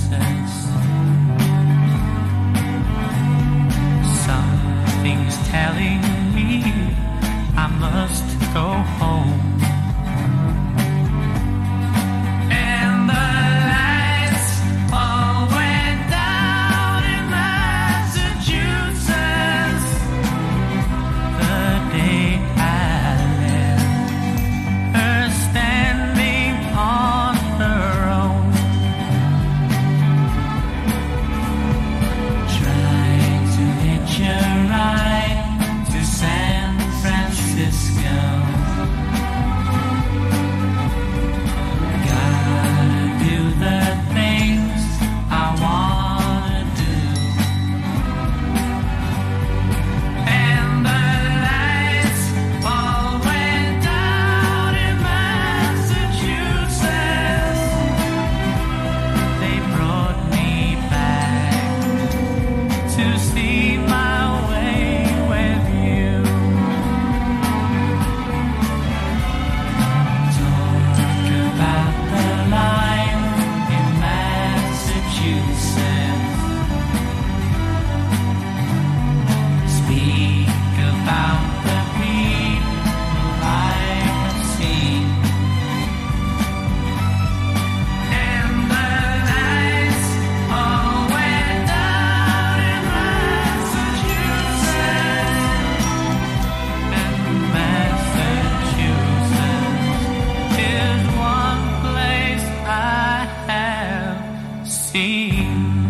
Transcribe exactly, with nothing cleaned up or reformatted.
Something's telling me I must go home. And the lights all went down in Massachusetts the day I left her standing on her own, trying to hitch a ride to San Francisco. Gotta do the things I wanna do. And the lights all went down in Massachusetts. They brought me back to see my way with you. Talk about the life in Massachusetts. Speak about the people I have seen. And the lights all went down in Massachusetts. And Massachusetts is one place I have seen.